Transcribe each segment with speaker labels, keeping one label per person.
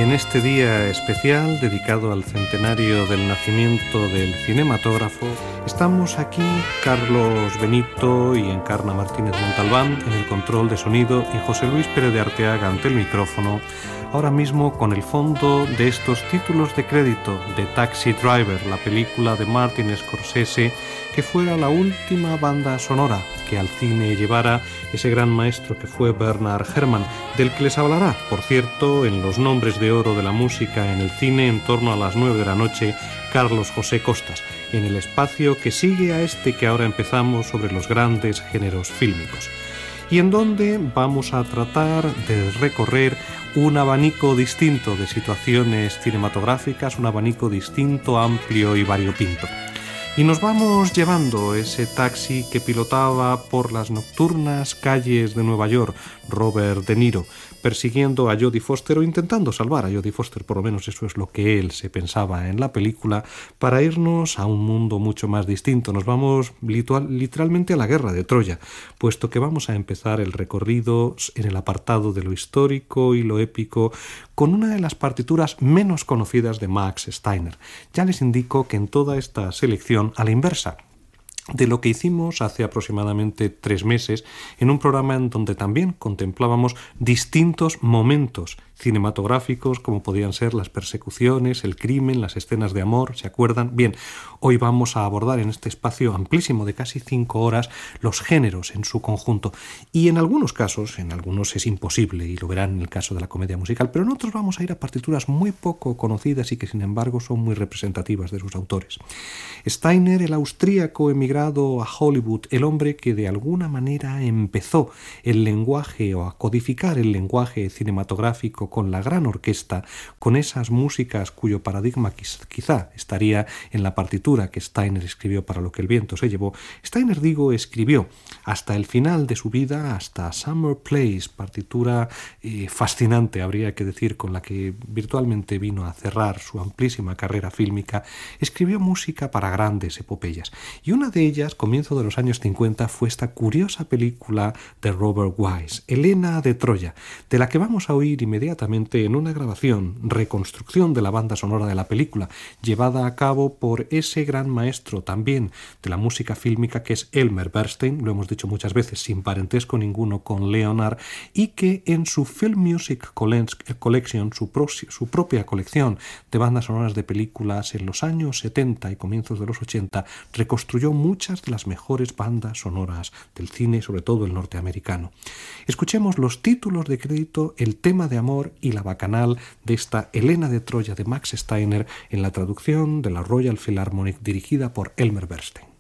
Speaker 1: en este día especial dedicado al centenario del nacimiento del cinematógrafo, estamos aquí Carlos Benito y Encarna Martínez Montalbán en el control de sonido y José Luis Pérez de Arteaga ante el micrófono, ahora mismo con el fondo de estos títulos de crédito de Taxi Driver, la película de Martin Scorsese, que fuera la última banda sonora que al cine llevara ese gran maestro que fue Bernard Herrmann, del que les hablará, por cierto, en los nombres de oro de la música en el cine en torno a las 9 de la noche, Carlos José Costas, en el espacio que sigue a este que ahora empezamos sobre los grandes géneros fílmicos, y en donde vamos a tratar de recorrer un abanico distinto de situaciones cinematográficas, un abanico distinto, amplio y variopinto. Y nos vamos llevando ese taxi que pilotaba por las nocturnas calles de Nueva York Robert De Niro, persiguiendo a Jodie Foster o intentando salvar a Jodie Foster, por lo menos eso es lo que él se pensaba en la película, para irnos a un mundo mucho más distinto. Nos vamos literalmente a la guerra de Troya, puesto que vamos a empezar el recorrido en el apartado de lo histórico y lo épico con una de las partituras menos conocidas de Max Steiner. Ya les indico que en toda esta selección, a la inversa de lo que hicimos hace aproximadamente 3 meses en un programa en donde también contemplábamos distintos momentos cinematográficos como podían ser las persecuciones, el crimen, las escenas de amor, ¿se acuerdan? Bien, hoy vamos a abordar en este espacio amplísimo de casi 5 horas los géneros en su conjunto, y en algunos casos, en algunos es imposible, y lo verán en el caso de la comedia musical, pero en otros vamos a ir a partituras muy poco conocidas y que sin embargo son muy representativas de sus autores. Steiner, el austríaco emigrado a Hollywood, el hombre que de alguna manera empezó el lenguaje o a codificar el lenguaje cinematográfico con la gran orquesta, con esas músicas cuyo paradigma quizá estaría en la partitura que Steiner escribió para Lo que el viento se llevó. Steiner, digo, escribió hasta el final de su vida, hasta Summer Place, partitura fascinante, habría que decir, con la que virtualmente vino a cerrar su amplísima carrera fílmica, escribió música para grandes epopeyas. Y una de ellas, comienzo de los años 50, fue esta curiosa película de Robert Wise, Helena de Troya, de la que vamos a oír inmediatamente en una grabación, reconstrucción de la banda sonora de la película, llevada a cabo por ese gran maestro también de la música fílmica que es Elmer Bernstein, lo hemos dicho muchas veces, sin parentesco ninguno con Leonard, y que en su Film Music Collection, su propia colección de bandas sonoras de películas en los años 70 y comienzos de los 80, reconstruyó muchas de las mejores bandas sonoras del cine, sobre todo el norteamericano. Escuchemos los títulos de crédito, el tema de amor y la bacanal de esta Helena de Troya de Max Steiner en la traducción de la Royal Philharmonic dirigida por Elmer Bernstein.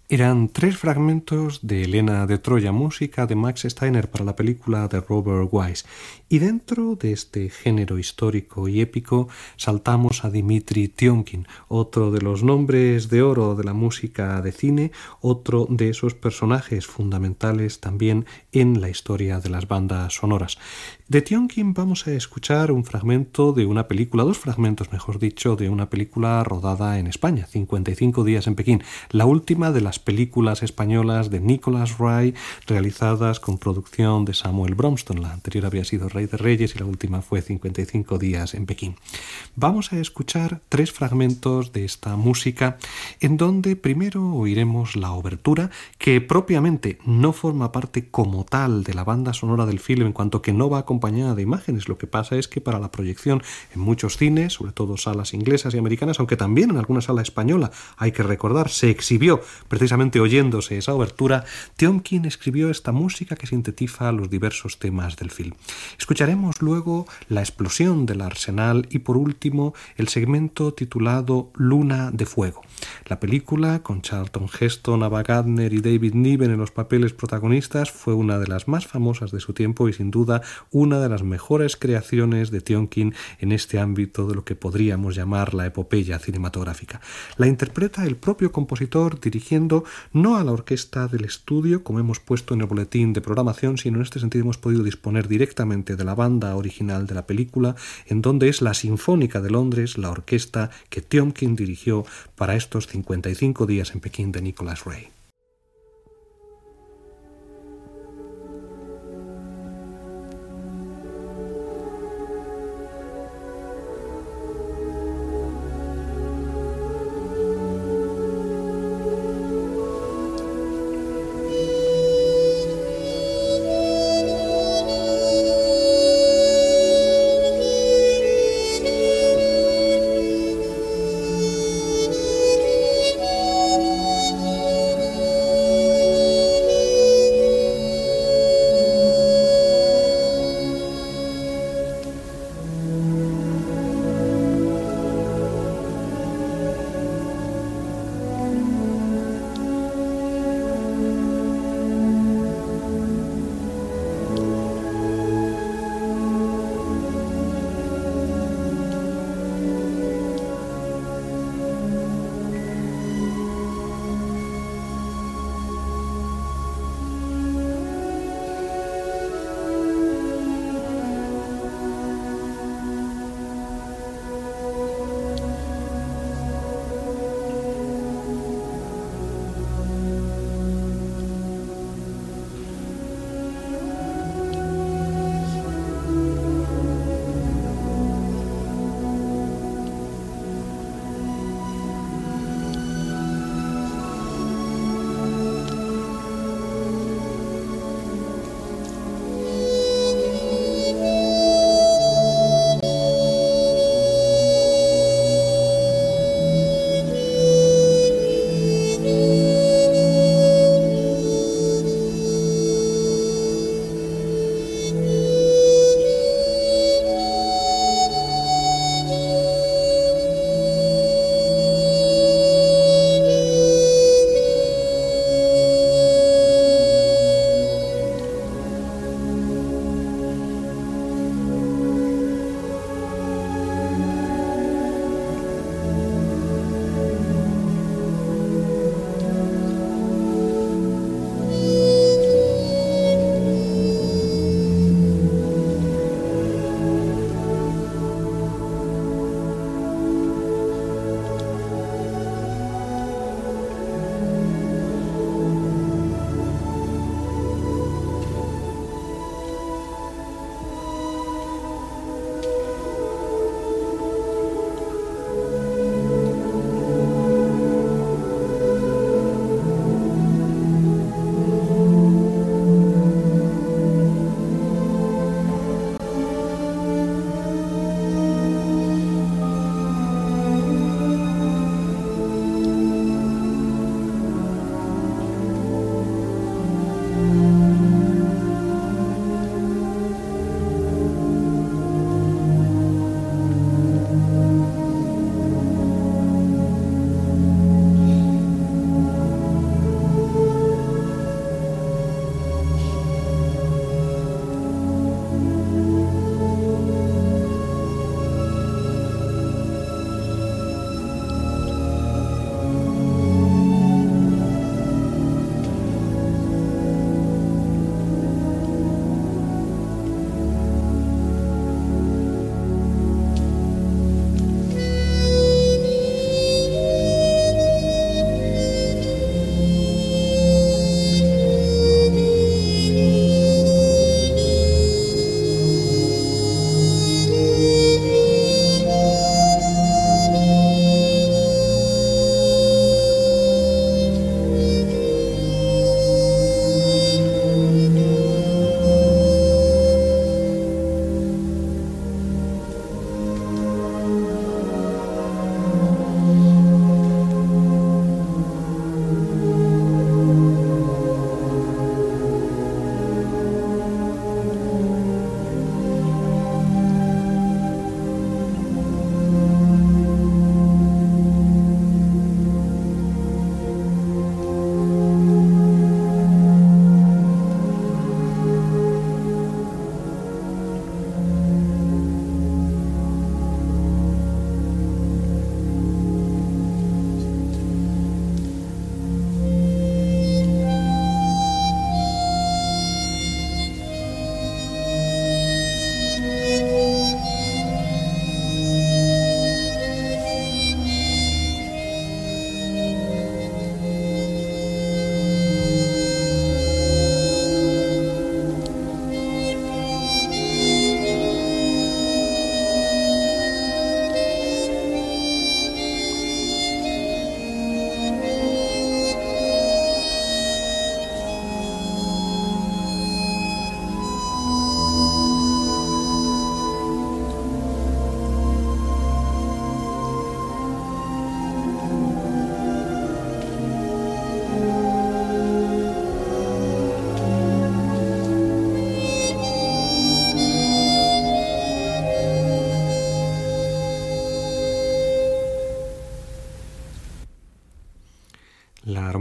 Speaker 1: Eran tres fragmentos de Helena de Troya, música de Max Steiner para la película de Robert Wise. Y dentro de este género histórico y épico saltamos a Dmitri Tiomkin, otro de los nombres de oro de la música de cine, otro de esos personajes fundamentales también en la historia de las bandas sonoras. De Tiomkin vamos a escuchar un fragmento de una película, dos fragmentos mejor dicho, de una película rodada en España, 55 días en Pekín, la última de las películas españolas de Nicholas Ray realizadas con producción de Samuel Bromston. La anterior había sido Rey de Reyes y la última fue 55 días en Pekín. Vamos a escuchar tres fragmentos de esta música en donde primero oiremos la obertura, que propiamente no forma parte como tal de la banda sonora del film en cuanto que no va acompañada de imágenes. Lo que pasa es que para la proyección en muchos cines, sobre todo salas inglesas y americanas, aunque también en alguna sala española, hay que recordar, se exhibió precisamente oyéndose esa obertura. Tiomkin escribió esta música que sintetiza los diversos temas del film. Escucharemos luego la explosión del arsenal y por último el segmento titulado Luna de Fuego. La película, con Charlton Heston, Ava Gardner y David Niven en los papeles protagonistas, fue una de las más famosas de su tiempo y sin duda una de las mejores creaciones de Tiomkin en este ámbito de lo que podríamos llamar la epopeya cinematográfica. La interpreta el propio compositor dirigiendo no a la orquesta del estudio, como hemos puesto en el boletín de programación, sino en este sentido hemos podido disponer directamente de la banda original de la película, en donde es la Sinfónica de Londres, la orquesta que Tiomkin dirigió para estos 55 días en Pekín de Nicholas Ray.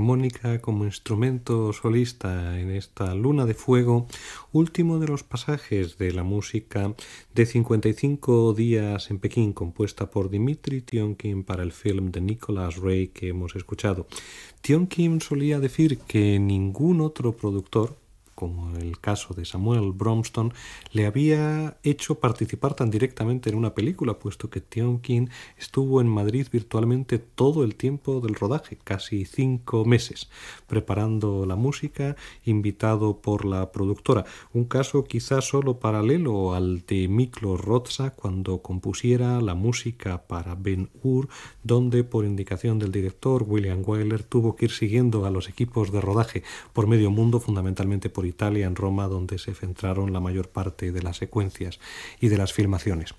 Speaker 1: armónica como instrumento solista en esta Luna de Fuego, último de los pasajes de la música de 55 días en Pekín, compuesta por Dimitri Tiomkin para el film de Nicholas Ray que hemos escuchado. Tiomkin solía decir que ningún otro productor, como el caso de Samuel Bromston, le había hecho participar tan directamente en una película, puesto que Tiomkin estuvo en Madrid virtualmente todo el tiempo del rodaje, casi 5 meses, preparando la música, invitado por la productora. Un caso quizás solo paralelo al de Miklos Rozsa cuando compusiera la música para Ben-Hur, donde por indicación del director William Wyler tuvo que ir siguiendo a los equipos de rodaje por medio mundo, fundamentalmente por Italia, en Roma, donde se centraron la mayor parte de las secuencias y de las filmaciones.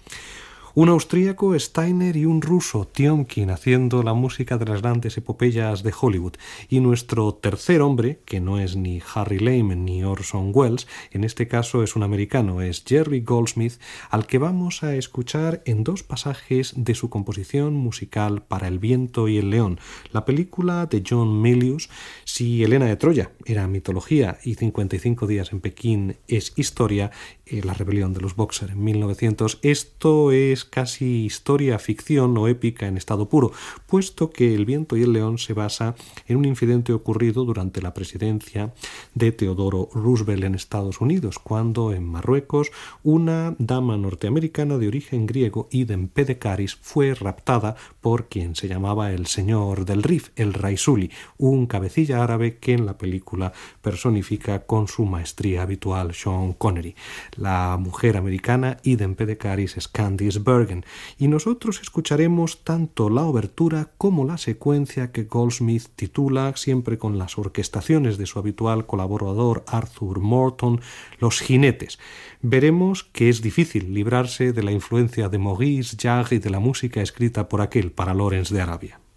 Speaker 1: Un austríaco, Steiner, y un ruso, Tiomkin, haciendo la música de las grandes epopeyas de Hollywood. Y nuestro tercer hombre, que no es ni Harry Lame ni Orson Welles, en este caso es un americano, es Jerry Goldsmith, al que vamos a escuchar en 2 pasajes de su composición musical para El viento y el león, la película de John Milius. Si Helena de Troya era mitología y 55 días en Pekín es historia, la rebelión de los Boxer en 1900, esto es casi historia ficción o épica en estado puro, puesto que El viento y el león se basa en un incidente ocurrido durante la presidencia de Teodoro Roosevelt en Estados Unidos, cuando en Marruecos una dama norteamericana de origen griego, Idem Pedekaris, fue raptada por quien se llamaba el señor del Rif, el Raisuli, un cabecilla árabe que en la película personifica con su maestría habitual Sean Connery. La mujer americana Idem Pedekaris es Candice Bergen, y nosotros escucharemos tanto la obertura como la secuencia que Goldsmith titula, siempre con las orquestaciones de su habitual colaborador Arthur Morton, Los jinetes. Veremos que es difícil librarse de la influencia de Maurice Jarre y de la música escrita por aquel para Lawrence de Arabia.